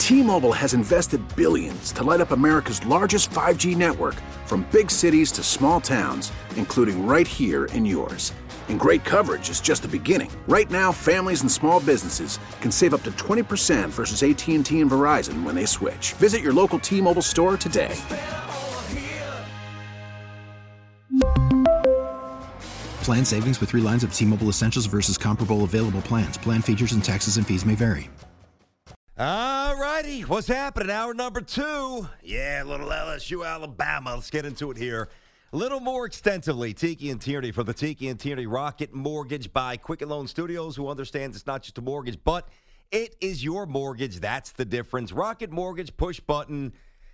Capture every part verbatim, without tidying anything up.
T-Mobile has invested billions to light up America's largest five G network, from big cities to small towns, including right here in yours. And great coverage is just the beginning. Right now, families and small businesses can save up to twenty percent versus A T and T and Verizon when they switch. Visit your local T-Mobile store today. Plan savings with three lines of T-Mobile Essentials versus comparable available plans. Plan features and taxes and fees may vary. All righty, what's happening? Hour number two. Yeah, a little L S U, Alabama. Let's get into it here a little more extensively. Tiki and Tierney from the Tiki and Tierney Rocket Mortgage by Quicken Loan Studios, who understands it's not just a mortgage, but it is your mortgage. That's the difference. Rocket Mortgage, push button,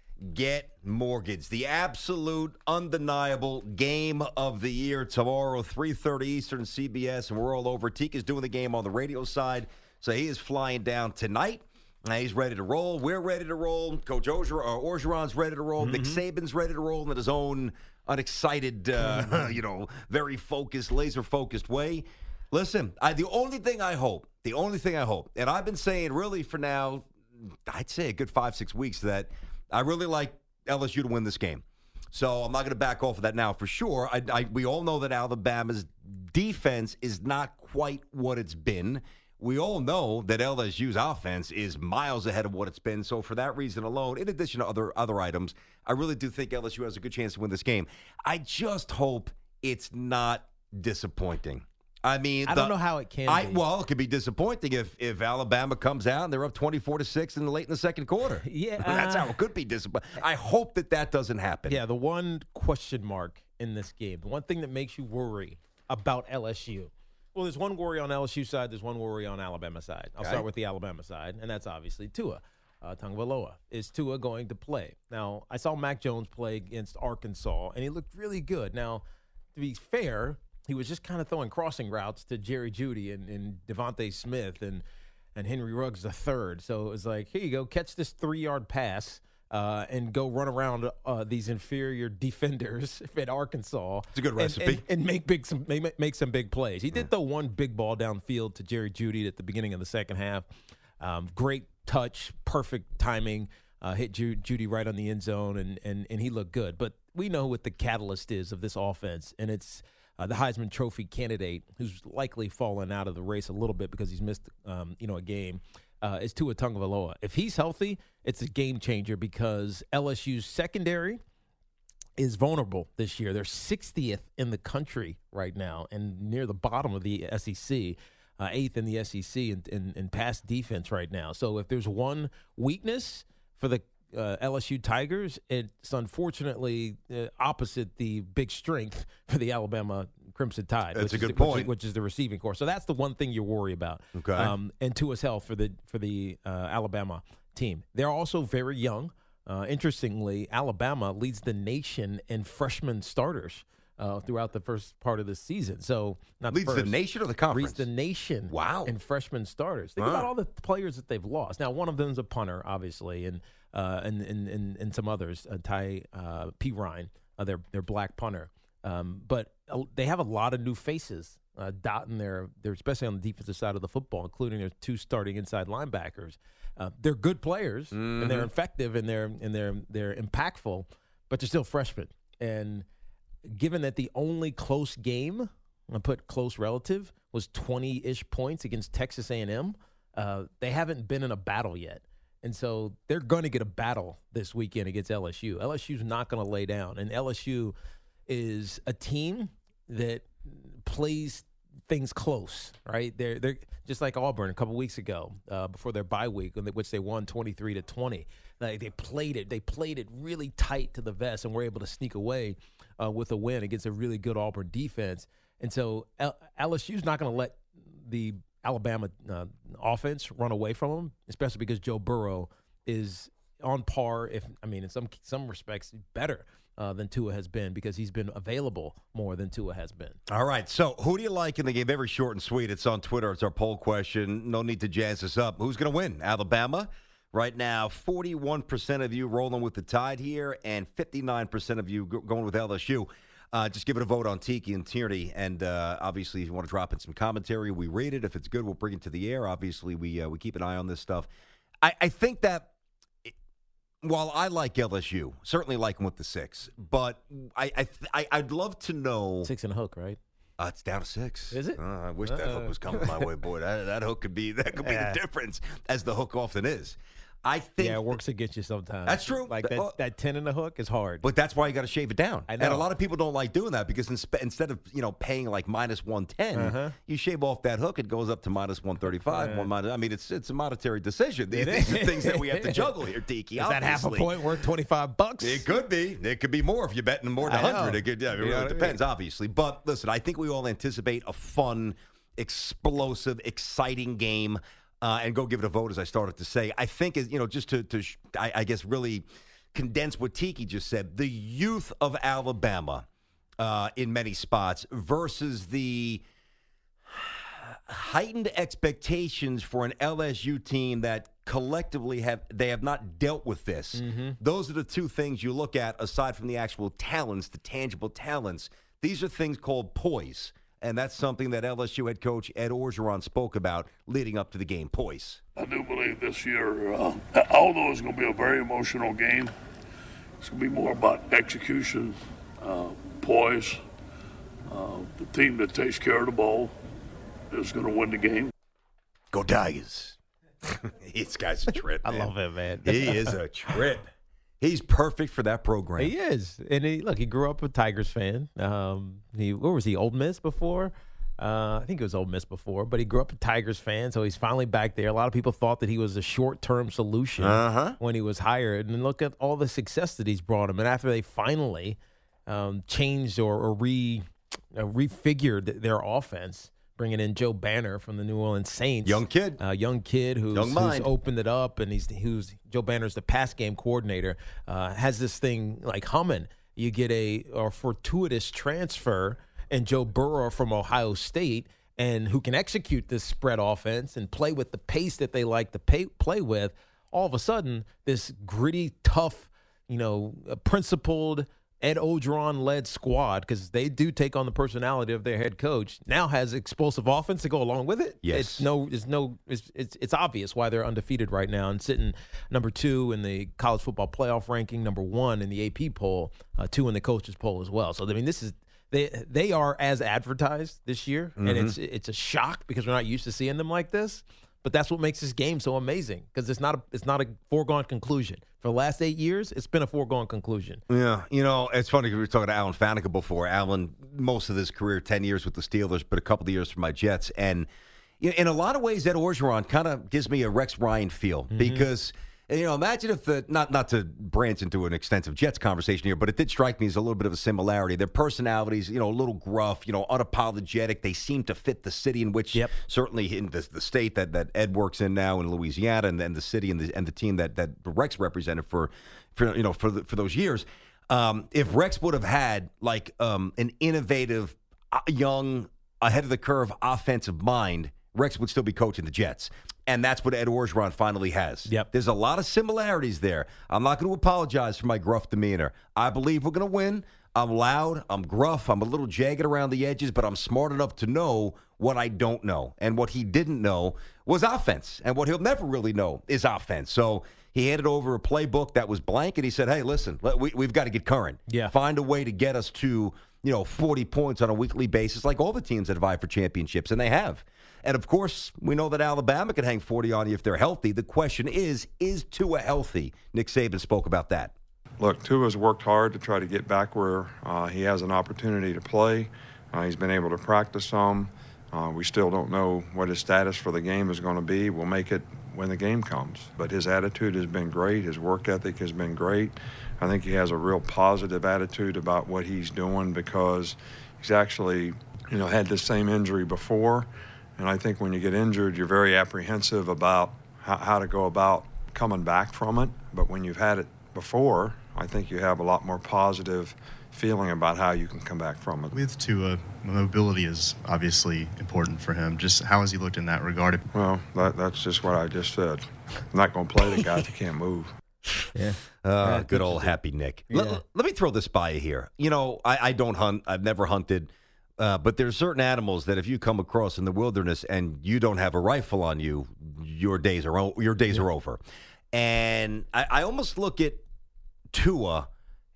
get mortgage. The absolute, undeniable game of the year tomorrow, three thirty Eastern, C B S, and we're all over. Tiki is doing the game on the radio side, so he is flying down tonight. Now he's ready to roll. We're ready to roll. Coach Orger, uh, Orgeron's ready to roll. Mm-hmm. Nick Saban's ready to roll in his own unexcited, uh, you know, very focused, laser-focused way. Listen, I, the only thing I hope, the only thing I hope, and I've been saying really for now, I'd say a good five, six weeks, that I really like L S U to win this game. So I'm not going to back off of that now for sure. I, I, we all know that Alabama's defense is not quite what it's been. We all know that L S U's offense is miles ahead of what it's been. So for that reason alone, in addition to other other items, I really do think L S U has a good chance to win this game. I just hope it's not disappointing. I mean, I the, don't know how it can I, be. Well, it could be disappointing if, if Alabama comes out and they're up twenty-four to six in the late in the second quarter. Yeah. That's how it could be disappointing. I hope that that doesn't happen. Yeah, the one question mark in this game, the one thing that makes you worry about L S U. Well, there's one worry on L S U side. There's one worry on Alabama side. I'll okay. start with the Alabama side, and that's obviously Tua uh, Tagovailoa. Is Tua going to play? Now, I saw Mac Jones play against Arkansas, and he looked really good. Now, to be fair, he was just kind of throwing crossing routes to Jerry Jeudy and, and Devontae Smith and, and Henry Ruggs the third. So it was like, here you go, catch this three-yard pass. Uh, and go run around uh, these inferior defenders at Arkansas. It's a good recipe. And, and, and make big some make, make some big plays. He did mm. throw one big ball downfield to Jerry Jeudy at the beginning of the second half. Um, great touch, perfect timing. Uh, hit Ju- Jeudy right on the end zone, and, and and he looked good. But we know what the catalyst is of this offense, and it's uh, the Heisman Trophy candidate, who's likely fallen out of the race a little bit because he's missed um, you know a game. Uh, is Tua Tagovailoa. If he's healthy, it's a game changer because L S U's secondary is vulnerable this year. They're sixtieth in the country right now and near the bottom of the S E C, uh, eighth in the S E C in, in, in pass defense right now. So if there's one weakness for the uh, L S U Tigers, it's unfortunately uh, opposite the big strength for the Alabama Crimson Tide. That's which a is good the, point. Which, which is the receiving corps. So that's the one thing you worry about. Okay. Um, and Tua's health for the for the uh, Alabama team. They're also very young. Uh, interestingly, Alabama leads the nation in freshman starters uh, throughout the first part of the season. So not leads the, first, the nation or the conference? Leads the nation. Wow. In freshman starters. Think huh. about all the players that they've lost. Now, one of them is a punter, obviously, and uh, and, and and and some others. Uh, Ty uh, P. Ryan, uh, their their black punter. Um, but uh, they have a lot of new faces uh, dotting their, their, especially on the defensive side of the football, including their two starting inside linebackers. Uh, they're good players mm-hmm. and they're effective and they're and they're they're impactful, but they're still freshmen. And given that the only close game, I put close relative, was twenty-ish points against Texas A and M, uh, they haven't been in a battle yet. And so they're going to get a battle this weekend against L S U. L S U's not going to lay down. And L S U is a team that plays things close, right? They're they're just like Auburn a couple weeks ago, uh, before their bye week, which they won twenty-three to twenty. Like they played it, they played it really tight to the vest, and were able to sneak away uh, with a win against a really good Auburn defense. And so L- LSU's not going to let the Alabama uh, offense run away from them, especially because Joe Burrow is on par, if I mean in some some respects better Uh, than Tua has been, because he's been available more than Tua has been. All right, so who do you like in the game? Very short and sweet. It's on Twitter. It's our poll question. No need to jazz this up. Who's going to win? Alabama? Right now, forty-one percent of you rolling with the Tide here, and fifty-nine percent of you going with L S U. Uh, just give it a vote on Tiki and Tierney. And uh, obviously, if you want to drop in some commentary, we rate it. If it's good, we'll bring it to the air. Obviously, we uh, we keep an eye on this stuff. I, I think that while I like L S U, certainly like them with the six, but I, I, I I'd love to know. Six and a hook, right? Uh, it's down to six. Is it? Uh, I wish Uh-oh. that hook was coming my way, boy. That, that hook could be that could be Yeah. the difference, as the hook often is. I think Yeah, it works against you sometimes. That's true. Like that, Oh. that ten and a hook is hard. But that's why you got to shave it down. I And a know. lot of people don't like doing that because inspe- instead of you know paying like minus one ten, Uh-huh. you shave off that hook. It goes up to minus one thirty five. Yeah. One minus. I mean, it's it's a monetary decision. These It these are is. things that we have to juggle here, Tiki. is that half a obviously. point worth twenty-five bucks? It could be. It could be more if you're betting more than I know. one hundred. It could, yeah, it You know really what I mean? depends, obviously. But listen, I think we all anticipate a fun, explosive, exciting game. Uh, and go give it a vote, as I started to say. I think, you know, just to, to sh- I, I guess, really condense what Tiki just said, the youth of Alabama uh, in many spots versus the heightened expectations for an L S U team that collectively have they have not dealt with this. Mm-hmm. Those are the two things you look at aside from the actual talents, the tangible talents. These are things called poise. And that's something that L S U head coach Ed Orgeron spoke about leading up to the game. Poise. I do believe this year, uh, although it's going to be a very emotional game, it's going to be more about execution, uh, poise. Uh, the team that takes care of the ball is going to win the game. Go Tigers. This guy's a trip, I man. love it, man. He is a trip. He's perfect for that program. He is, and he look. He grew up a Tigers fan. Um, he where was he? Ole Miss before. Uh, I think it was Ole Miss before, but he grew up a Tigers fan, so he's finally back there. A lot of people thought that he was a short-term solution Uh-huh. when he was hired, and look at all the success that he's brought him. And after they finally um, changed or, or re uh, refigured their offense, bringing in Joe Banner from the New Orleans Saints, Young kid. uh, young kid who's, Young who's mind. opened it up, and he's who's Joe Banner's the pass game coordinator. Uh, has this thing like humming. You get a, a fortuitous transfer, and Joe Burrow from Ohio State, and who can execute this spread offense and play with the pace that they like to pay, play with. All of a sudden, this gritty, tough, you know, uh, principled Ed Orgeron-led squad, because they do take on the personality of their head coach, now has explosive offense to go along with it. Yes. It's no, it's no, it's, it's it's obvious why they're undefeated right now and sitting number two in the college football playoff ranking, number one in the A P poll, uh, two in the coaches poll as well. So I mean, this is they they are as advertised this year, Mm-hmm. and it's it's a shock because we're not used to seeing them like this. But that's what makes this game so amazing, because it's not a it's not a foregone conclusion. For the last eight years, it's been a foregone conclusion. Yeah, you know, it's funny because we were talking to Alan Faneca before. Alan, most of his career, ten years with the Steelers, but a couple of years for my Jets. And you know, in a lot of ways, Ed Orgeron kind of gives me a Rex Ryan feel Mm-hmm. because, you know, imagine if the, not, not to branch into an extensive Jets conversation here, but it did strike me as a little bit of a similarity. Their personalities, you know, a little gruff, you know, unapologetic. They seem to fit the city in which, Yep. certainly in the, the state that, that Ed works in now in Louisiana, and then the city and the, and the team that, that Rex represented for, for you know, for, the, for those years. Um, if Rex would have had like um, an innovative, uh, young, ahead of the curve offensive mind, Rex would still be coaching the Jets. And that's what Ed Orgeron finally has. Yep. There's a lot of similarities there. I'm not going to apologize for my gruff demeanor. I believe we're going to win. I'm loud. I'm gruff. I'm a little jagged around the edges, but I'm smart enough to know what I don't know. And what he didn't know was offense. And what he'll never really know is offense. So he handed over a playbook that was blank, and he said, hey, listen, let, we, we've got to get current. Yeah. Find a way to get us to, you know, forty points on a weekly basis, like all the teams that vie for championships, and they have. And, of course, we know that Alabama can hang forty on you if they're healthy. The question is, is Tua healthy? Nick Saban spoke about that. Look, Tua's worked hard to try to get back where uh, he has an opportunity to play. Uh, he's been able to practice some. Uh, we still don't know what his status for the game is going to be. We'll make it when the game comes. But his attitude has been great. His work ethic has been great. I think he has a real positive attitude about what he's doing because he's actually, you know, had this same injury before. And I think when you get injured, you're very apprehensive about how, how to go about coming back from it. But when you've had it before, I think you have a lot more positive feeling about how you can come back from it. With Tua, mobility is obviously important for him. Just how has he looked in that regard? Well, that, that's just what I just said. I'm not going to play the guy that can't move. Yeah. Uh, good old happy Nick. Yeah. Let, let me throw this by you here. You know, I, I don't hunt. I've never hunted. Uh, but there's certain animals that if you come across in the wilderness and you don't have a rifle on you, your days are o- your days are over. And I, I almost look at Tua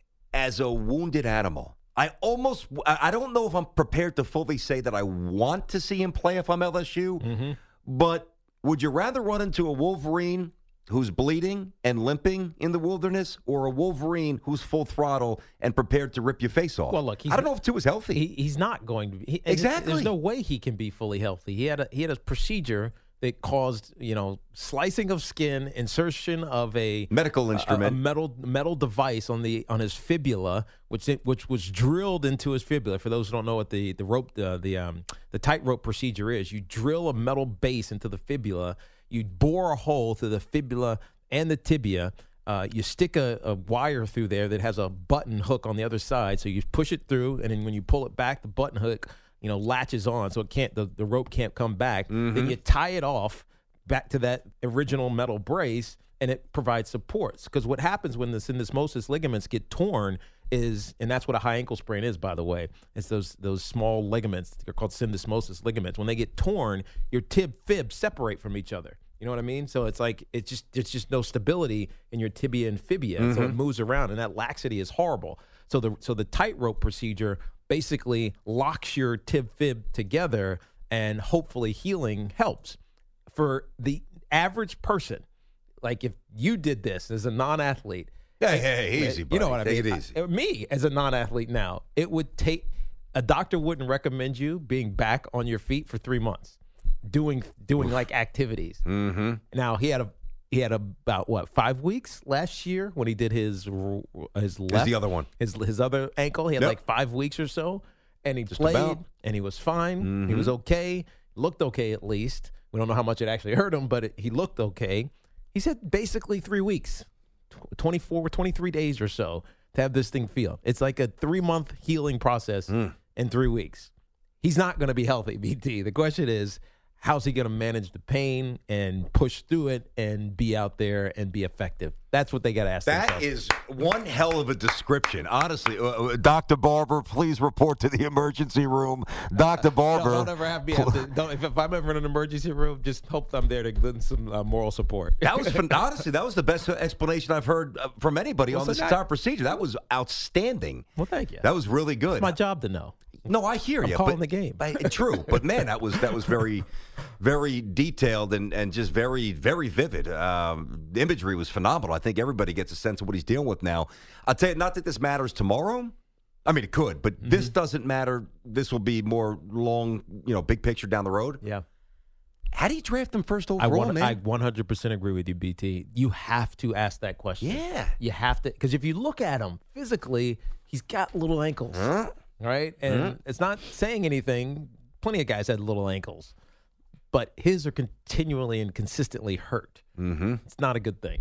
as a wounded animal. I almost, I don't know if I'm prepared to fully say that I want to see him play if I'm L S U, Mm-hmm. but would you rather run into a Wolverine who's bleeding and limping in the wilderness, or a Wolverine who's full throttle and prepared to rip your face off? Well, look, he's I don't know if Tua's healthy. He, he's not going to be. He, Exactly. There's no way he can be fully healthy. He had a he had a procedure that caused, you know, slicing of skin, insertion of a Medical a- instrument. a, metal metal device on the on his fibula, which it, which was drilled into his fibula. For those who don't know what the the rope the the um the tightrope procedure is, you drill a metal base into the fibula, you bore a hole through the fibula and the tibia. Uh, you stick a, a wire through there that has a button hook on the other side. So you push it through, and then when you pull it back, the button hook, you know, latches on, so it can't the, the rope can't come back. Then you tie it off back to that original metal brace, and it provides supports. Because what happens when the syndesmosis ligaments get torn is, and that's what a high ankle sprain is, by the way. It's those those small ligaments. They're called syndesmosis ligaments. When they get torn, your tib fib separate from each other. You know what I mean? So it's like it's just it's just no stability in your tibia and fibia, so it moves around, and that laxity is horrible. So the so the tightrope procedure basically locks your tib fib together, and hopefully healing helps. For the average person, like if you did this as a non-athlete, Hey, hey, easy, you know buddy. what I Take mean? it easy. I- me as a non-athlete now, it would take a doctor wouldn't recommend you being back on your feet for three months. Doing doing like activities. Mm-hmm. Now he had a he had about what five weeks last year when he did his r- his left the other one. his his other ankle. He had Yep. like five weeks or so, and he Just played about. and he was fine. He Mm-hmm. was okay, looked okay at least. We don't know how much it actually hurt him, but it, he looked okay. He said basically three weeks, tw- twenty-four, twenty-three days or so to have this thing feel. It's like a three month healing process Mm. in three weeks. He's not going to be healthy, B T. The question is, how's he going to manage the pain and push through it and be out there and be effective? That's what they got to ask That themselves. is one hell of a description, honestly. Uh, uh, Doctor Barber, please report to the emergency room. Doctor Barber. Don't, don't ever have me. Have to, don't, if, if I'm ever in an emergency room, just hope I'm there to lend some uh, moral support. That was fun- honestly, that was the best explanation I've heard uh, from anybody Well, on so this that- entire procedure. That was outstanding. Well, thank you. That was really good. It's my job to know. No, I hear I'm you. calling but, the game. I- true, but man, that was that was very, very detailed and, and just very very vivid. Um, the imagery was phenomenal. I think everybody gets a sense of what he's dealing with now. I'll tell you, not that this matters tomorrow. I mean, it could, but Mm-hmm. this doesn't matter. This will be more long, you know, big picture down the road. Yeah. How do you draft him first I, overall, want, man? I one hundred percent agree with you, B T. You have to ask that question. Yeah. You have to, because if you look at him physically, he's got little ankles, right? And it's not saying anything. Plenty of guys had little ankles, but his are continually and consistently hurt. Mm-hmm. It's not a good thing.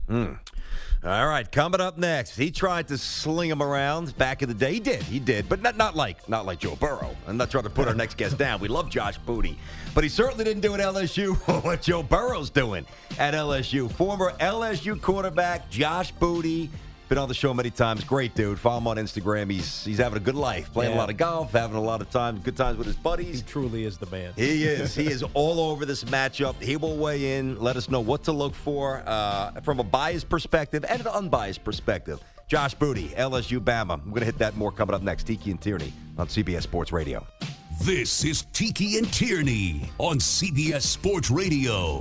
All right, coming up next, he tried to sling him around back in the day. He did, he did, but not not like not like Joe Burrow. I'm not trying to put our next guest down. We love Josh Booty, but he certainly didn't do at L S U what Joe Burrow's doing at L S U. Former L S U quarterback Josh Booty. Been on the show many times. Great dude. Follow him on Instagram. He's he's having a good life, playing Yeah. a lot of golf, having a lot of time, good times with his He buddies. truly is the man. He is. He is all over this matchup. He will weigh in, let us know what to look for uh, from a biased perspective and an unbiased perspective. Josh Booty, L S U Bama. I'm going to hit that more coming up next. Tiki and Tierney on C B S Sports Radio. This is Tiki and Tierney on C B S Sports Radio.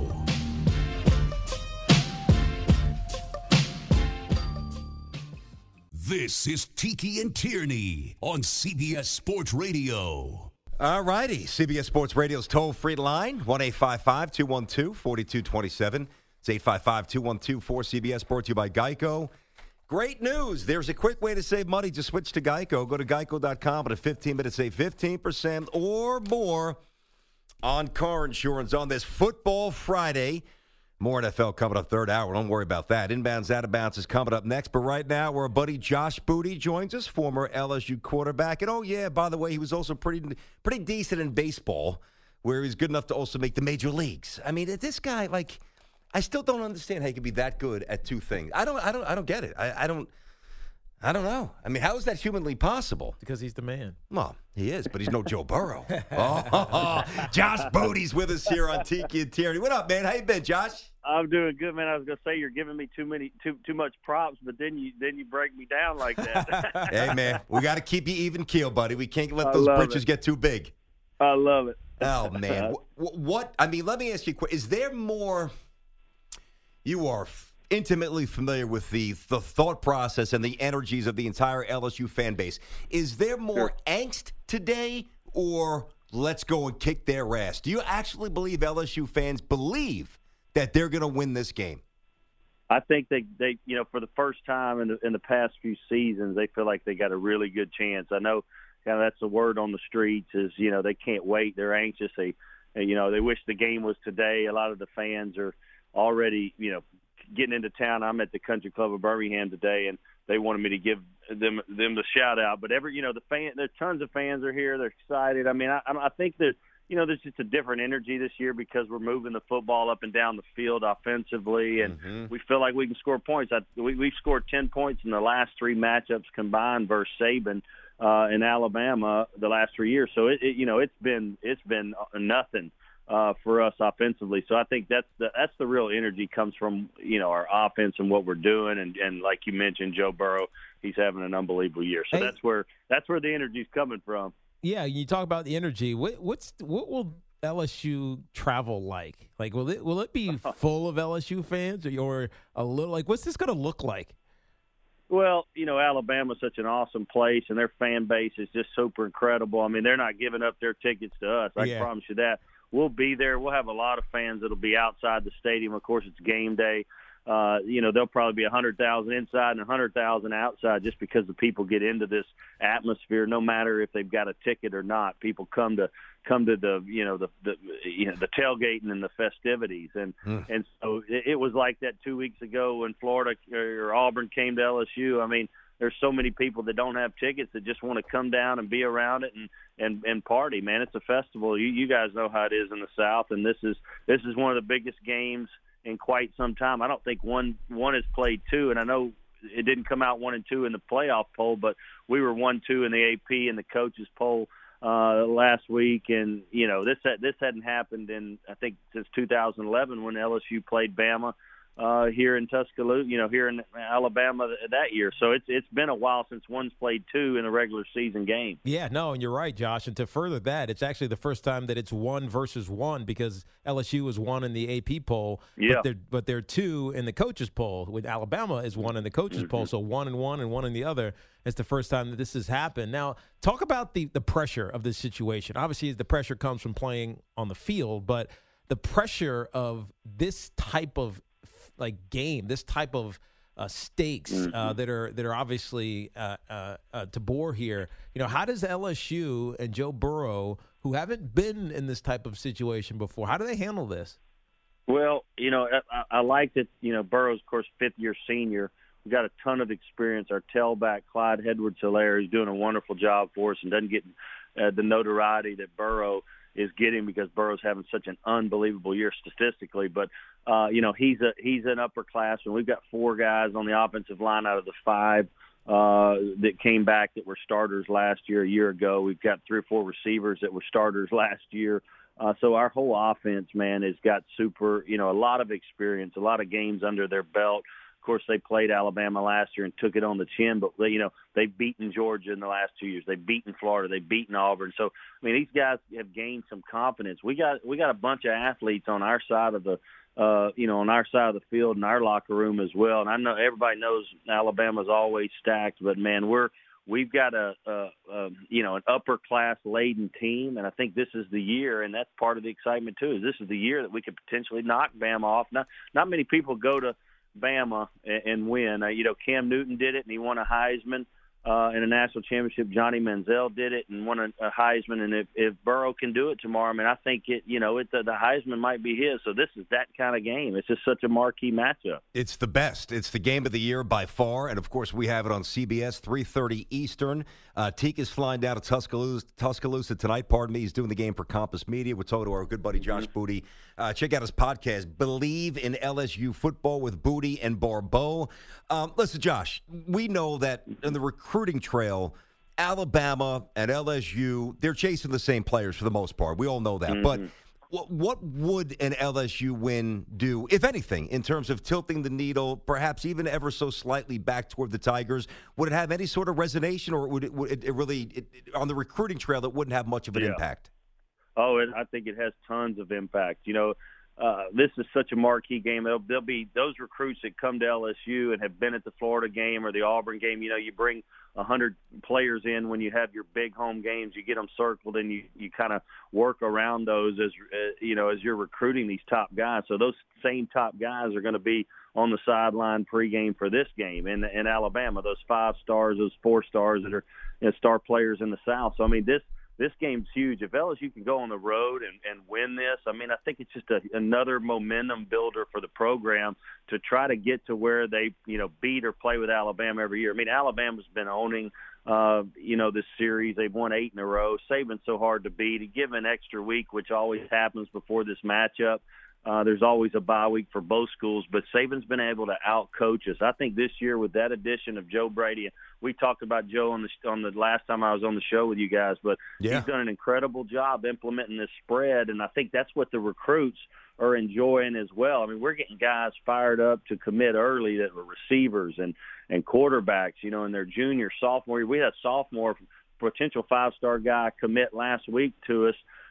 This is Tiki and Tierney on C B S Sports Radio. All righty. C B S Sports Radio's toll-free line, one eight five five, two one two, four two two seven. It's eight five five, two one two, four C B S, brought to you by Geico. Great news. There's a quick way to save money. Just switch to Geico. Go to geico dot com, and in fifteen minutes, save fifteen percent or more on car insurance on this Football Friday. More N F L coming up third hour. Don't worry about that. Inbounds, out of bounds is coming up next. But right now, our buddy Josh Booty joins us, former L S U quarterback. And, oh, yeah, by the way, he was also pretty pretty decent in baseball, where he's good enough to also make the major leagues. I mean, this guy, like, I still don't understand how he can be that good at two things. I don't I don't, I don't get it. I, I don't I don't know. I mean, how is that humanly possible? Because he's the man. Well, he is, but he's no Joe Burrow. Oh, Josh Booty's with us here on Tiki and Tierney. What up, man? How you been, Josh? I'm doing good, man. I was gonna say you're giving me too many, too too much props, but then you then you break me down like that. Hey, man, we got to keep you even keel, buddy. We can't let I those love britches it. get too big. I love it. Oh man, what, what? I mean, let me ask you: a que- Is there more? You are f- intimately familiar with the the thought process and the energies of the entire L S U fan base. Is there more Sure. angst today, or let's go and kick their ass? Do you actually believe L S U fans believe that they're going to win this game? I think they, they, you know, for the first time in the in the past few seasons, they feel like they got a really good chance. I know, kind of that's the word on the streets is, you know, they can't wait. They're anxious. They, you know, they wish the game was today. A lot of the fans are already, you know, getting into town. I'm at the Country Club of Birmingham today, and they wanted me to give them them the shout out. But every, you know, the fan, there's tons of fans are here. They're excited. I mean, I, I think that, you know, there's just a different energy this year because we're moving the football up and down the field offensively, and Mm-hmm. we feel like we can score points. I, we, we've scored ten points in the last three matchups combined versus Saban uh, in Alabama the last three years. So it, it you know, it's been it's been nothing uh, for us offensively. So I think that's the that's the real energy comes from, you know, our offense and what we're doing, and and like you mentioned, Joe Burrow, he's having an unbelievable year. So Hey. that's where that's where the energy's coming from. Yeah, you talk about the energy. What, what's what will L S U travel like? Like, will it will it be full of L S U fans, or, or a little? Like, what's this going to look like? Well, you know, Alabama's such an awesome place, and their fan base is just super incredible. I mean, they're not giving up their tickets to us. I Yeah. can promise you that. We'll be there. We'll have a lot of fans that'll be outside the stadium. Of course, it's game day. Uh, you know, there'll probably be one hundred thousand inside and one hundred thousand outside just because the people get into this atmosphere, no matter if they've got a ticket or not. People come to come to the, you know, the, the you know, the tailgating and the festivities. And Mm. and so it, it was like that two weeks ago when Florida or Auburn came to L S U. I mean, there's so many people that don't have tickets that just want to come down and be around it and, and, and party, man. It's a festival. You, you guys know how it is in the South, and this is this is one of the biggest games in quite some time. I don't think one one has played two, and I know it didn't come out one and two in the playoff poll, but we were one two in the A P and the coaches poll uh, last week, and you know this this hadn't happened in I think since two thousand eleven when L S U played Bama uh, here in Tuscaloosa, you know, here in Alabama that year. So it's it's been a while since one's played two in a regular season game. Yeah, no, and you're right, Josh. And to further that, it's actually the first time that it's one versus one because L S U was one in the A P poll, Yeah. but they're but they're two in the coaches poll. With Alabama is one in the coaches Mm-hmm. poll, so one and one and one in the other. It's the first time that this has happened. Now, talk about the the pressure of this situation. Obviously, the pressure comes from playing on the field, but the pressure of this type of like game, this type of uh, stakes uh, that are that are obviously uh, uh, uh, to bore here. You know, how does L S U and Joe Burrow, who haven't been in this type of situation before, how do they handle this? Well, you know, I, I like that, you know, Burrow's, of course, fifth-year senior. We've got a ton of experience. Our tailback, Clyde Edwards-Helaire, is doing a wonderful job for us and doesn't get uh, the notoriety that Burrow is getting because Burrow's having such an unbelievable year statistically. But, uh, you know, he's a he's an upperclassman. We've got four guys on the offensive line out of the five uh, that came back that were starters last year, a year ago. We've got three or four receivers that were starters last year. Uh, so our whole offense, man, has got super, you know, a lot of experience, a lot of games under their belt. Of course, they played Alabama last year and took it on the chin, but, you know, they've beaten Georgia in the last two years. They've beaten Florida. They've beaten Auburn. So, I mean, these guys have gained some confidence. We got we got a bunch of athletes on our side of the, uh, you know, on our side of the field in our locker room as well. And I know everybody knows Alabama's always stacked, but, man, we're we've got a, a, a you know, an upper class laden team, and I think this is the year, and that's part of the excitement too. Is this is the year that we could potentially knock Bama off. Not not many people go to Bama and, and win. Uh, you know, Cam Newton did it, and he won a Heisman uh, in a national championship. Johnny Manziel did it and won a, a Heisman. And if, if Burrow can do it tomorrow, I mean, I think it. You know, it, the, the Heisman might be his. So this is that kind of game. It's just such a marquee matchup. It's the best. It's the game of the year by far. And, of course, we have it on C B S, three thirty Eastern. Uh, Teak is flying down to Tuscaloosa, Tuscaloosa tonight. Pardon me. He's doing the game for Compass Media. We're talking to our good buddy Josh Mm-hmm. Booty. Uh, check out his podcast, Believe in L S U Football with Booty and Barbeau. Um, listen, Josh, we know that in the recruiting trail, Alabama and L S U, they're chasing the same players for the most part. We all know that. Mm-hmm. But What, what would an L S U win do, if anything, in terms of tilting the needle, perhaps even ever so slightly back toward the Tigers? Would it have any sort of resonation, or would it, would it really, it, it, on the recruiting trail, it wouldn't have much of an yeah. impact? Oh, it, I think it has tons of impact. You know, uh, this is such a marquee game. There'll, there'll be those recruits that come to L S U and have been at the Florida game or the Auburn game. You know, you bring one hundred players in when you have your big home games. You get them circled, and you, you kind of work around those as, uh, you know, as you're recruiting these top guys. So those same top guys are going to be on the sideline pregame for this game in, in Alabama, those five stars, those four stars that are, you know, star players in the South. So, I mean, this – This game's huge. If L S U can go on the road and, and win this, I mean, I think it's just a, another momentum builder for the program to try to get to where they, you know, beat or play with Alabama every year. I mean, Alabama's been owning, uh, you know, this series. They've won eight in a row. Saban's so hard to beat. He give an extra week, which always happens before this matchup. Uh, there's always a bye week for both schools, but Saban's been able to out-coach us. I think this year with that addition of Joe Brady, we talked about Joe on the on the last time I was on the show with you guys, but yeah. he's done an incredible job implementing this spread, and I think that's what the recruits are enjoying as well. I mean, we're getting guys fired up to commit early that were receivers and, and quarterbacks, you know, in their junior, sophomore year. We had a sophomore potential five-star guy commit last week to us.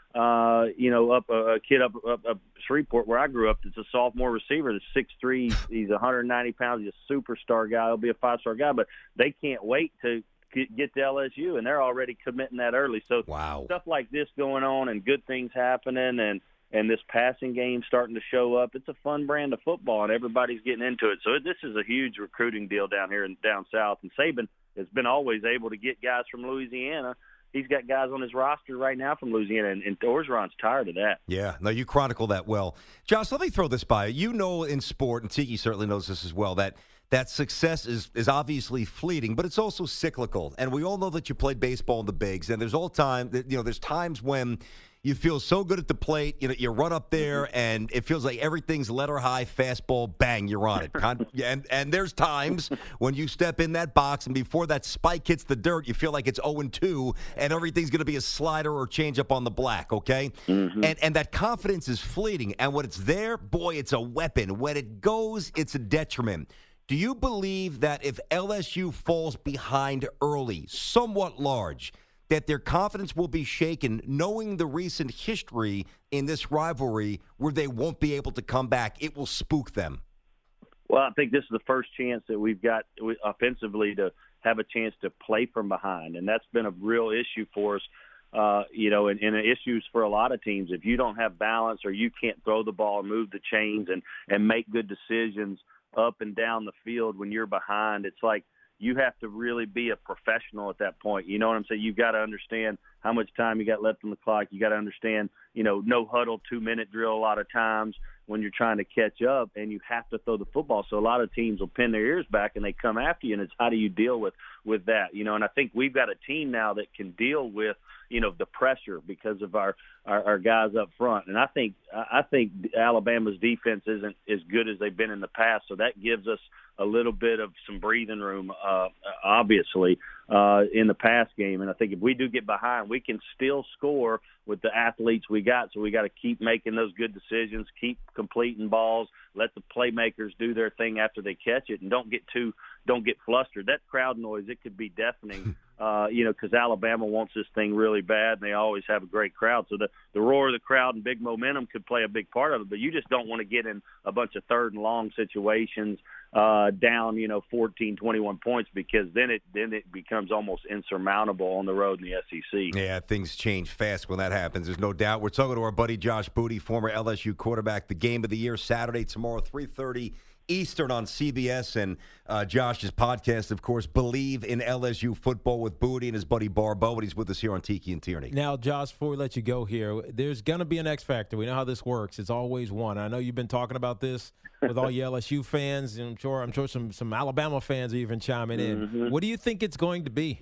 Uh, you know, up a, a kid up, up up Shreveport where I grew up. It's a sophomore receiver. That's six three. He's one hundred ninety pounds. He's a superstar guy. He'll be a five-star guy. But they can't wait to get to L S U, and they're already committing that early. So wow. stuff like this going on and good things happening and, and this passing game starting to show up, it's a fun brand of football, and everybody's getting into it. So this is a huge recruiting deal down here in down south. And Saban has been always able to get guys from Louisiana. He's got guys on his roster right now from Louisiana, and, and Orgeron's tired of that. Yeah, no, you chronicle that well. Josh, let me throw this by you. You know in sport, and Tiki certainly knows this as well, that that success is, is obviously fleeting, but it's also cyclical. And we all know that you played baseball in the bigs, and there's all time, you know, there's times when you feel so good at the plate, you know, you run up there and it feels like everything's letter high, fastball, bang, you're on it. Con- and and there's times when you step in that box and before that spike hits the dirt, you feel like it's oh and two and everything's going to be a slider or change up on the black, okay? Mm-hmm. And and that confidence is fleeting. And when it's there, boy, it's a weapon. When it goes, it's a detriment. Do you believe that if L S U falls behind early, somewhat large, that their confidence will be shaken knowing the recent history in this rivalry where they won't be able to come back? It will spook them. Well, I think this is the first chance that we've got offensively to have a chance to play from behind, and that's been a real issue for us, uh, you know, and, and issues for a lot of teams. If you don't have balance or you can't throw the ball and move the chains and, and make good decisions up and down the field when you're behind, it's like, you have to really be a professional at that point. You know what I'm saying? You've got to understand how much time you got left on the clock. You got to understand, you know, no huddle, two-minute drill a lot of times when you're trying to catch up, and you have to throw the football. So a lot of teams will pin their ears back and they come after you, and it's how do you deal with, with that? You know, and I think we've got a team now that can deal with, you know, the pressure because of our, our, our guys up front. And I think I think Alabama's defense isn't as good as they've been in the past, so that gives us a little bit of some breathing room, uh, obviously, uh, in the pass game. And I think if we do get behind, we can still score with the athletes we got. So we got to keep making those good decisions, keep completing balls, let the playmakers do their thing after they catch it, and don't get too don't get flustered. That crowd noise, it could be deafening, uh, you know, because Alabama wants this thing really bad, and they always have a great crowd. So the, the roar of the crowd and big momentum could play a big part of it, but you just don't want to get in a bunch of third and long situations uh, down, you know, fourteen, twenty-one points, because then it then it becomes almost insurmountable on the road in the S E C. Yeah, things change fast when that happens. There's no doubt. We're talking to our buddy Josh Booty, former L S U quarterback. The game of the year, Saturday, tomorrow, three thirty Eastern on C B S, and uh, Josh's podcast, of course, Believe in L S U Football with Booty and his buddy Barbeau, and he's with us here on Tiki and Tierney. Now, Josh, before we let you go here, there's going to be an X factor. We know how this works. It's always one. I know you've been talking about this with all your L S U fans, and I'm sure I'm sure some, some Alabama fans are even chiming in. Mm-hmm. What do you think it's going to be?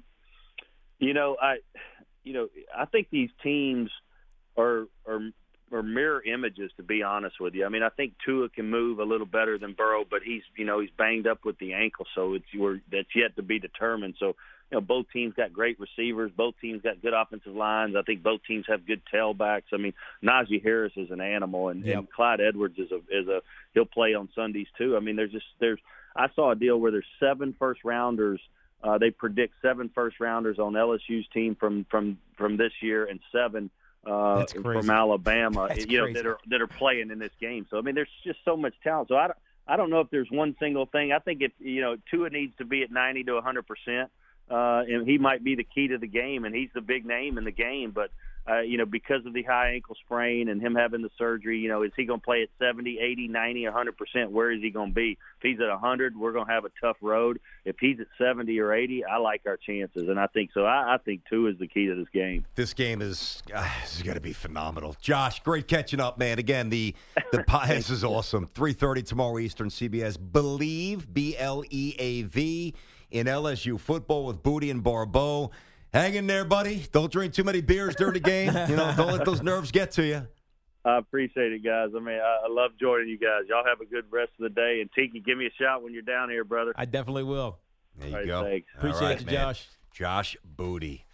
You know, I, you know, I think these teams are are are mirror images, to be honest with you. I mean, I think Tua can move a little better than Burrow, but he's, you know, he's banged up with the ankle, so it's we're, that's yet to be determined. So, you know, both teams got great receivers. Both teams got good offensive lines. I think both teams have good tailbacks. I mean, Najee Harris is an animal, and, yep. and Clyde Edwards is a is a he'll play on Sundays too. I mean, there's just there's I saw a deal where there's seven first rounders. Uh, they predict seven first rounders on L S U's team from from from this year, and seven uh, from Alabama. That's you know crazy. that are that are playing in this game. So I mean, there's just so much talent. So I don't I don't know if there's one single thing. I think if you know Tua needs to be at ninety to one hundred percent. Uh, and he might be the key to the game, and he's the big name in the game. But, uh, you know, because of the high ankle sprain and him having the surgery, you know, is he going to play at seventy, eighty, ninety, one hundred percent? Where is he going to be? If he's at one hundred, we're going to have a tough road. If he's at seventy or eighty, I like our chances, and I think so. I, I think two is the key to this game. This game is, uh, is going to be phenomenal. Josh, great catching up, man. Again, the the this is awesome. three thirty tomorrow Eastern, C B S. Believe, B L E A V. In L S U football with Booty and Barbeau. Hang in there, buddy. Don't drink too many beers during the game. You know, don't let those nerves get to you. I appreciate it, guys. I mean, I, I love joining you guys. Y'all have a good rest of the day. And, Tiki, give me a shout when you're down here, brother. I definitely will. There you All right, go. thanks. Appreciate right, you, man. Josh. Josh Booty.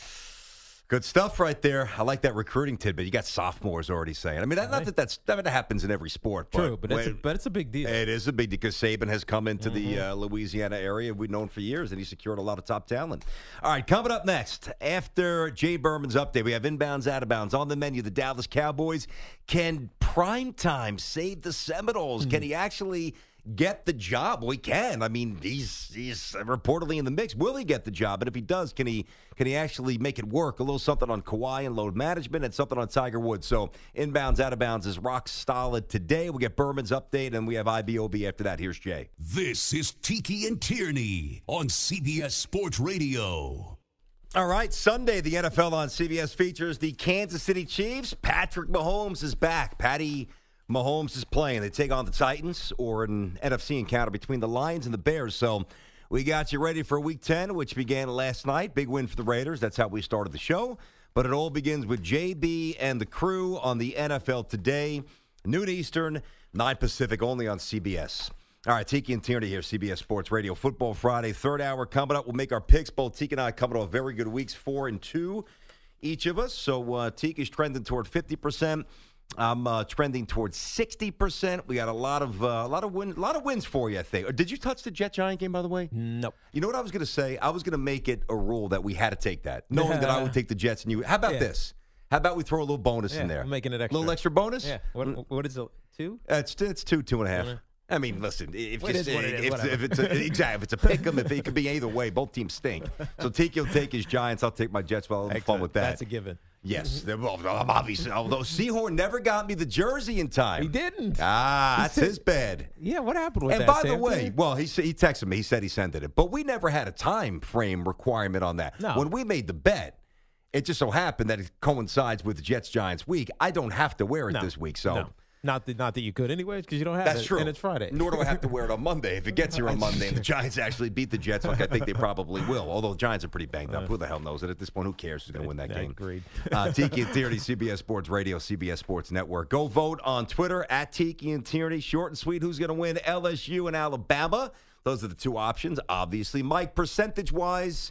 Good stuff right there. I like that recruiting tidbit. You got sophomores already saying. I mean, that, not that that's that happens in every sport. But True, but it's, a, when- but it's a big deal. It is a big deal because Saban has come into Mm-hmm. the uh, Louisiana area. We've known for years, and he secured a lot of top talent. All right, coming up next, after Jay Berman's update, we have inbounds, out of bounds. On the menu, the Dallas Cowboys. Can primetime save the Seminoles? Mm. Can he actually get the job? Well, he can. I mean, he's he's reportedly in the mix. Will he get the job? And if he does, can he can he actually make it work? A little something on Kawhi and load management and something on Tiger Woods. So inbounds, out of bounds is rock solid today. We get Berman's update, and we have I B O B after that. Here's Jay. This is Tiki and Tierney on C B S Sports Radio. All right, Sunday, the N F L on C B S features the Kansas City Chiefs. Patrick Mahomes is back. Patty Mahomes is playing. They take on the Titans, or an N F C encounter between the Lions and the Bears. So we got you ready for Week ten, which began last night. Big win for the Raiders. That's how we started the show. But it all begins with J B and the crew on the N F L Today, noon Eastern, nine Pacific, only on C B S. All right, Tiki and Tierney here, C B S Sports Radio. Football Friday, third hour coming up. We'll make our picks. Both Tiki and I coming off very good weeks, four and two, each of us. So uh, Tiki's trending toward fifty percent. I'm uh, trending towards sixty percent. We got a lot of uh, a lot of win, a lot of wins for you, I think. Or did you touch the Jet Giant game, by the way? Nope. You know what I was going to say? I was going to make it a rule that we had to take that, knowing that I would take the Jets and you. How about Yeah. this? How about we throw a little bonus Yeah, in there? I'm making it extra. A little extra bonus? Yeah. What, what is it? Two? Uh, it's it's two, two and a half. Yeah. I mean, listen, if, What just, is what it is, if, whatever. if it's a, exactly, if it's a pick 'em, if it could be either way, both teams stink. So Tiki will take his Giants. I'll take my Jets. Well, I'll have fun with that. That's a given. Yes, they're- well, I'm obviously. Although Seahorn never got me the jersey in time. He didn't. Ah, that's his bad. Yeah, what happened with And that? by the Sam? way, well, he said- he texted me. He said he sent it, but we never had a time frame requirement on that. No. When we made the bet, it just so happened that it coincides with the Jets Giants week. I don't have to wear it No. this week, so. No. Not that, not that you could anyways, because you don't have That's it. true. And it's Friday. Nor do I have to wear it on Monday. If it gets here on Monday and the Giants actually beat the Jets, like I think they probably will. Although the Giants are pretty banged up. Who the hell knows it? At this point, who cares who's going to win that I game? agreed. Uh, Tiki and Tierney, C B S Sports Radio, C B S Sports Network. Go vote on Twitter, at Tiki and Tierney. Short and sweet. Who's going to win? L S U and Alabama. Those are the two options, obviously. Mike, percentage-wise,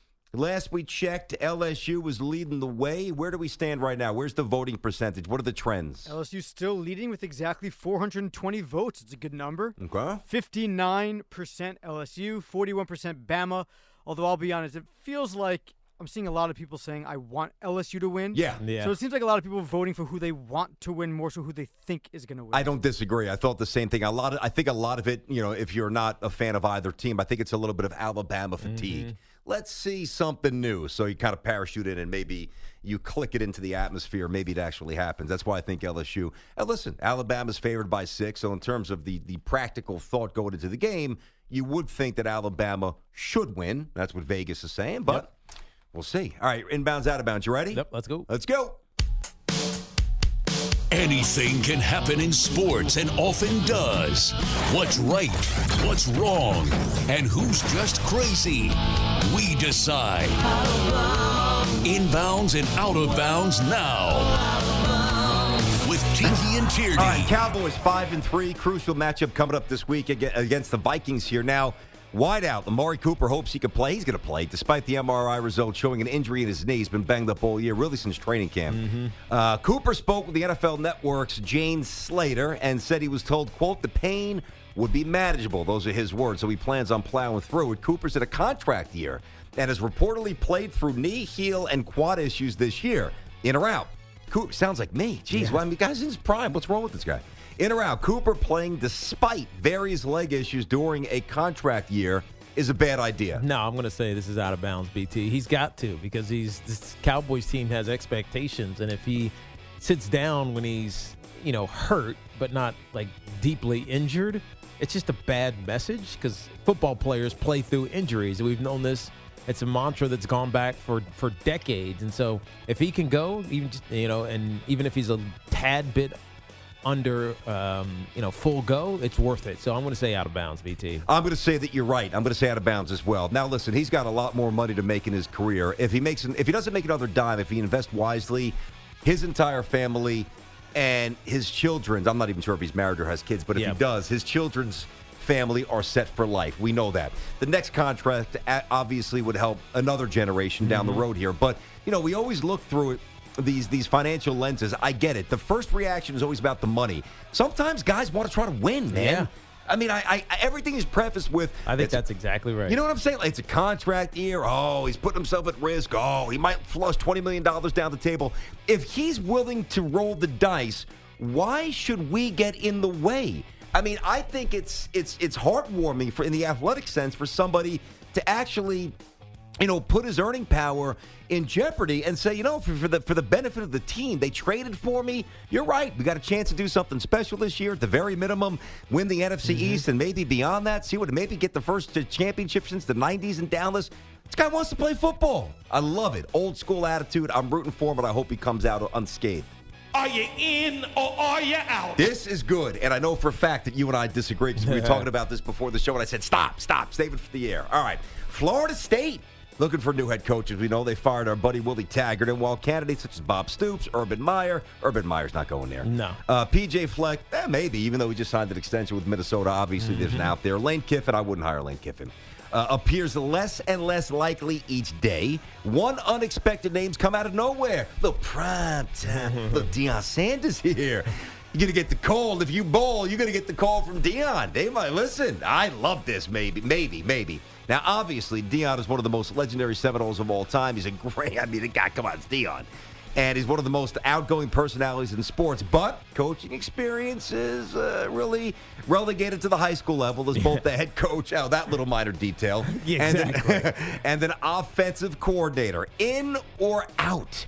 last we checked, L S U was leading the way. Where do we stand right now? Where's the voting percentage? What are the trends? L S U still leading with exactly four hundred twenty votes. It's a good number. Okay. fifty-nine percent L S U, forty-one percent Bama. Although I'll be honest, it feels like I'm seeing a lot of people saying I want L S U to win. Yeah. Yeah. So it seems like a lot of people voting for who they want to win more so who they think is going to win. I don't disagree. I thought the same thing. A lot of, I think a lot of it, you know, if you're not a fan of either team, I think it's a little bit of Alabama fatigue. Mm-hmm. Let's see something new. So you kind of parachute in and maybe you click it into the atmosphere. Maybe it actually happens. That's why I think L S U. And listen, Alabama's favored by six. So in terms of the the practical thought going into the game, you would think that Alabama should win. That's what Vegas is saying. But Yep. we'll see. All right, inbounds, out of bounds. You ready? Yep, let's go. Let's go. Anything can happen in sports and often does. What's right? What's wrong? And who's just crazy? We decide. Inbounds and out of bounds now. Tiki and Tierney. All right, Cowboys five and three. Crucial matchup coming up this week against the Vikings here. Now, wideout Amari Cooper hopes he can play. He's going to play, despite the M R I result showing an injury in his knee. He's been banged up all year, really since training camp. Mm-hmm. Uh, Cooper spoke with the N F L Network's Jane Slater and said he was told, quote, the pain would be manageable. Those are his words, so he plans on plowing through it. Cooper's in a contract year and has reportedly played through knee, heel, and quad issues this year. In or out. Cooper sounds like me. Jeez, yeah. well, I mean, guy's in his prime. What's wrong with this guy? In or out, Cooper playing despite various leg issues during a contract year is a bad idea. No, I'm going to say this is out of bounds, B T. He's got to, because he's this Cowboys team has expectations, and if he sits down when he's, you know, hurt but not like deeply injured, it's just a bad message, because football players play through injuries. We've known this. It's a mantra that's gone back for, for decades. And so if he can go, even just, you know, and even if he's a tad bit under, um, you know, full go, it's worth it. So I'm going to say out of bounds, B T. I'm going to say that you're right. I'm going to say out of bounds as well. Now, listen, he's got a lot more money to make in his career. If he makes, an, if he doesn't make another dime, if he invests wisely, his entire family and his children's, I'm not even sure if he's married or has kids, but if yeah. he does, his children's family are set for life. We know that. The next contract obviously would help another generation down mm-hmm. the road here. But, you know, we always look through it, these these financial lenses. I get it. The first reaction is always about the money. Sometimes guys want to try to win, man. Yeah. I mean, I, I everything is prefaced with... I think that's exactly right. You know what I'm saying? Like, it's a contract year. Oh, he's putting himself at risk. Oh, he might flush twenty million dollars down the table. If he's willing to roll the dice, why should we get in the way? I mean, I think it's it's it's heartwarming for in the athletic sense for somebody to actually, you know, put his earning power in jeopardy and say, you know, for, for the for the benefit of the team, they traded for me. You're right. We got a chance to do something special this year. At the very minimum, win the N F C mm-hmm. East and maybe beyond that. See what maybe get the first championship since the nineties in Dallas. This guy wants to play football. I love it. Old school attitude. I'm rooting for him, but I hope he comes out unscathed. Are you in or are you out? This is good, and I know for a fact that you and I disagree because we were talking about this before the show, and I said, stop, stop, save it for the air. All right, Florida State looking for new head coaches. We know they fired our buddy Willie Taggart, and while candidates such as Bob Stoops, Urban Meyer, Urban Meyer's not going there. No. Uh, P J Fleck, eh, maybe, even though he just signed an extension with Minnesota. Obviously, mm-hmm. there's an out there. Lane Kiffin, I wouldn't hire Lane Kiffin. Uh, appears less and less likely each day. One unexpected name's come out of nowhere. The prime time. Look, Deion Sanders here. You're going to get the call. If you bowl, you're going to get the call from Deion. They might listen. I love this, maybe, maybe, maybe. Now, obviously, Deion is one of the most legendary Seminoles of all time. He's a great, I mean, the guy, come on, it's Deion. And he's one of the most outgoing personalities in sports. But coaching experience is uh, really relegated to the high school level as both the head coach, oh, that little minor detail, yeah, and, exactly. an, and an offensive coordinator. In or out,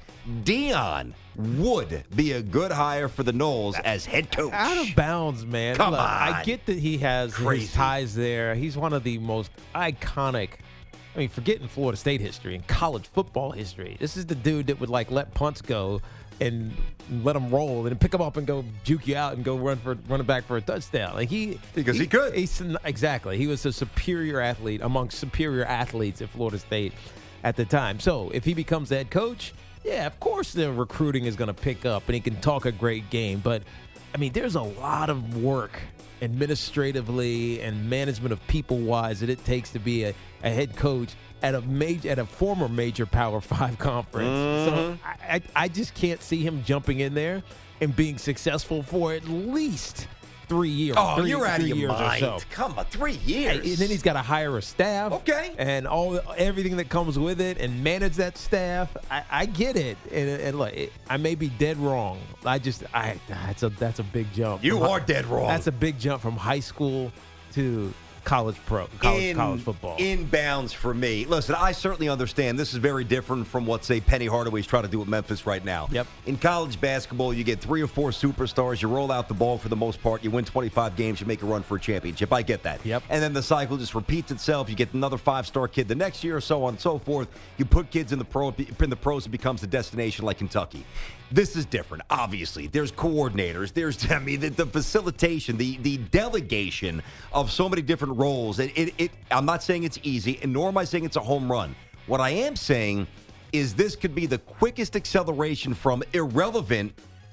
Deion would be a good hire for the Noles as head coach. Out of bounds, man. Come Look, on. I get that he has Crazy. his ties there. He's one of the most iconic, I mean, forgetting Florida State history and college football history. This is the dude that would, like, let punts go and let them roll and pick them up and go juke you out and go run for run it back for a touchdown. Like he Because he, he could. He's, exactly. He was a superior athlete amongst superior athletes at Florida State at the time. So if he becomes the head coach, yeah, of course the recruiting is going to pick up and he can talk a great game. But, I mean, there's a lot of work administratively and management of people-wise that it takes to be a, a head coach at a major, at a former major Power Five conference. Mm-hmm. So I, I, I just can't see him jumping in there and being successful for at least three years. Oh, three, you're out of your mind. So. Come on, three years. And then he's got to hire a staff. Okay. And all everything that comes with it and manage that staff. I, I get it. And, and look, it, I may be dead wrong. I just, I that's a that's a big jump. You from, are dead wrong. That's a big jump from high school to college pro, college, in, college football. Inbounds for me. Listen, I certainly understand this is very different from what, say, Penny Hardaway's trying to do at Memphis right now. Yep. In college basketball, you get three or four superstars. You roll out the ball for the most part. You win twenty-five games. You make a run for a championship. I get that. Yep. And then the cycle just repeats itself. You get another five-star kid the next year, so on and so forth. You put kids in the pro, in the pros, it becomes a destination like Kentucky. This is different, obviously. There's coordinators. There's, I mean, the, the facilitation, the the delegation of so many different roles. It, it, it, I'm not saying it's easy, and nor am I saying it's a home run. What I am saying is this could be the quickest acceleration from irrelevant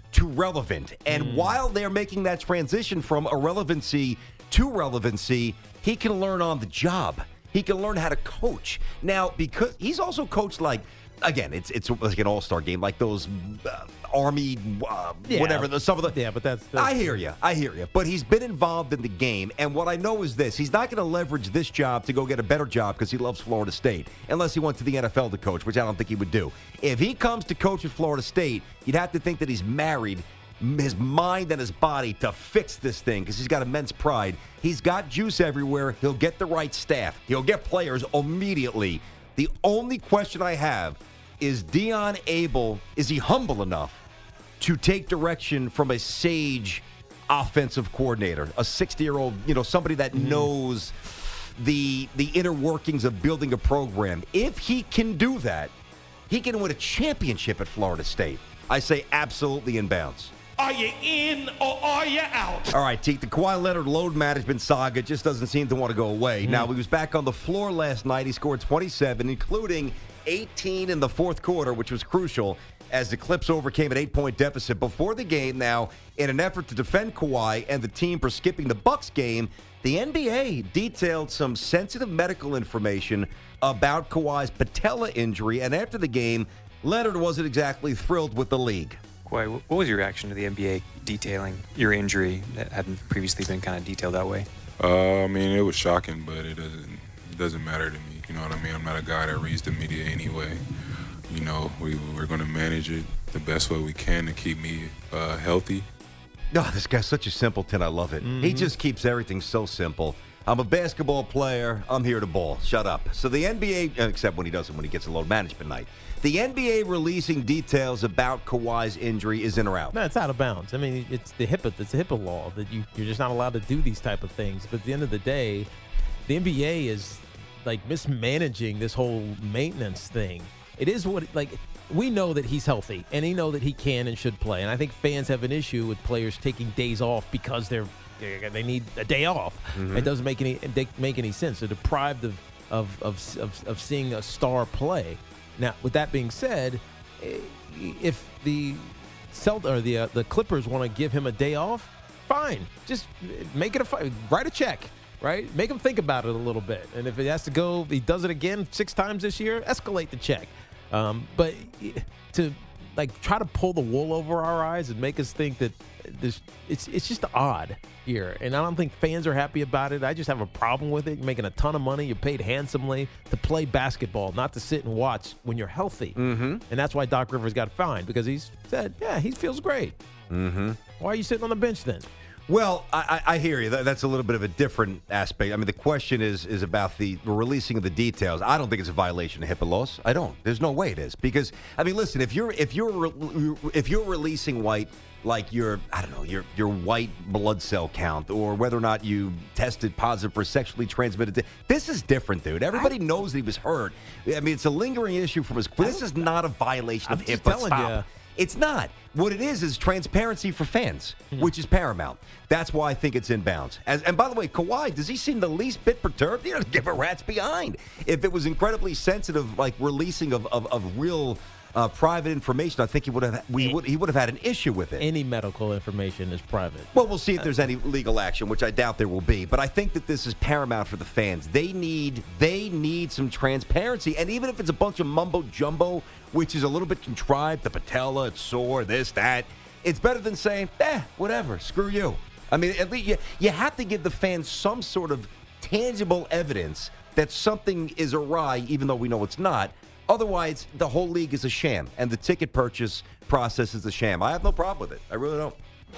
to relevant. And mm. while they're making that transition from irrelevancy to relevancy, he can learn on the job. He can learn how to coach. Now, because he's also coached like, again, it's it's like an all-star game, like those uh, Army, uh, yeah. whatever. The, some of the. Yeah, but that's, that's. I hear you. I hear you. But he's been involved in the game, and what I know is this: he's not going to leverage this job to go get a better job because he loves Florida State, unless he went to the N F L to coach, which I don't think he would do. If he comes to coach at Florida State, you'd have to think that he's married his mind and his body to fix this thing because he's got immense pride. He's got juice everywhere. He'll get the right staff. He'll get players immediately. The only question I have is Deion able, is he humble enough to take direction from a sage offensive coordinator, a sixty-year-old, you know, somebody that mm. knows the the inner workings of building a program? If he can do that, he can win a championship at Florida State. I say absolutely in bounds. Are you in or are you out? All right, Teak, the Kawhi Leonard load management saga just doesn't seem to want to go away. Mm. Now, he was back on the floor last night. He scored twenty-seven, including eighteen in the fourth quarter, which was crucial as the Clips overcame an eight-point deficit before the game. Now, in an effort to defend Kawhi and the team for skipping the Bucks game, the N B A detailed some sensitive medical information about Kawhi's patella injury, and after the game, Leonard wasn't exactly thrilled with the league. Kawhi, what was your reaction to the N B A detailing your injury that hadn't previously been kind of detailed that way? Uh, I mean, it was shocking, but it doesn't it doesn't matter to me. You know what I mean? I'm not a guy that reads the media anyway. You know, we, we're going to manage it the best way we can to keep me uh, healthy. No, oh, this guy's such a simpleton. I love it. Mm-hmm. He just keeps everything so simple. I'm a basketball player. I'm here to ball. Shut up. So the N B A, except when he doesn't, when he gets a load management night. The N B A releasing details about Kawhi's injury is in or out? No, it's out of bounds. I mean, it's the HIPAA. It's the HIPAA law that you, you're just not allowed to do these type of things. But at the end of the day, the N B A is like mismanaging this whole maintenance thing. It is what, like, we know that he's healthy, and we know that he can and should play. And I think fans have an issue with players taking days off because they're they need a day off. Mm-hmm. It doesn't make any make any sense. They're deprived of of, of of of seeing a star play. Now, with that being said, if the Celt or the uh, the Clippers want to give him a day off, fine. Just make it a write a check, right? Make him think about it a little bit. And if it has to go, he does it again six times this year, escalate the check. Um, but to like try to pull the wool over our eyes and make us think that this it's it's just odd here, and I don't think fans are happy about it. I just have a problem with it. You're making a ton of money, you're paid handsomely to play basketball, not to sit and watch when you're healthy. Mm-hmm. And that's why Doc Rivers got fined, because he's said, yeah, he feels great. Mm-hmm. Why are you sitting on the bench then? Well, I, I hear you. That's a little bit of a different aspect. I mean, the question is is about the releasing of the details. I don't think it's a violation of HIPAA laws. I don't. There's no way it is, because I mean, listen, if you're if you're if you're releasing white like your I don't know your your white blood cell count, or whether or not you tested positive for sexually transmitted, this is different, dude. Everybody I, knows that he was hurt. I mean, it's a lingering issue from his. This is not a violation I'm of HIPAA. Stop. You. It's not. What it is is transparency for fans, mm-hmm. which is paramount. That's why I think it's in bounds. As, and by the way, Kawhi, does he seem the least bit perturbed? He doesn't give a rat's behind. If it was incredibly sensitive, like releasing of, of, of real uh, private information, I think he would have we would he would have had an issue with it. Any medical information is private. Well, we'll see if there's any legal action, which I doubt there will be. But I think that this is paramount for the fans. They need they need some transparency, and even if it's a bunch of mumbo jumbo, which is a little bit contrived, the patella, it's sore, this, that, it's better than saying, eh, whatever, screw you. I mean, at least you, you have to give the fans some sort of tangible evidence that something is awry, even though we know it's not. Otherwise, the whole league is a sham, and the ticket purchase process is a sham. I have no problem with it. I really don't.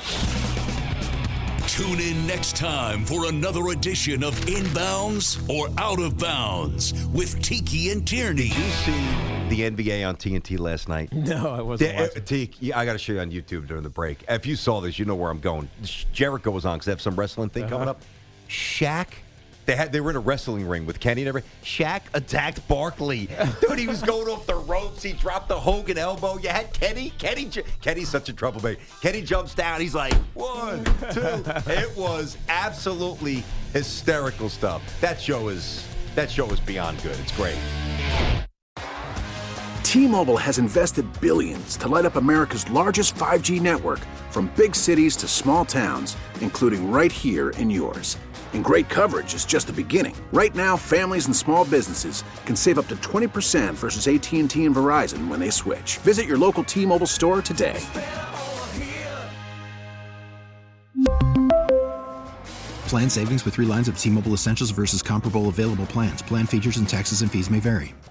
Tune in next time for another edition of Inbounds or Out of Bounds with Tiki and Tierney. Did you see the N B A on T N T last night? No, I wasn't the, watching. Uh, Tiki, I got to show you on YouTube during the break. If you saw this, you know where I'm going. Jericho was on because they have some wrestling thing uh-huh. coming up. Shaq. They had they were in a wrestling ring with Kenny and everything. Shaq attacked Barkley. Dude, he was going off the ropes. He dropped the Hogan elbow. You had Kenny. Kenny Kenny's such a troublemaker. Kenny jumps down. He's like, one, two. It was absolutely hysterical stuff. That show is that show is beyond good. It's great. T-Mobile has invested billions to light up America's largest five G network, from big cities to small towns, including right here in yours. And great coverage is just the beginning. Right now, families and small businesses can save up to twenty percent versus A T and T and Verizon when they switch. Visit your local T-Mobile store today. Plan savings with three lines of T-Mobile Essentials versus comparable available plans. Plan features and taxes and fees may vary.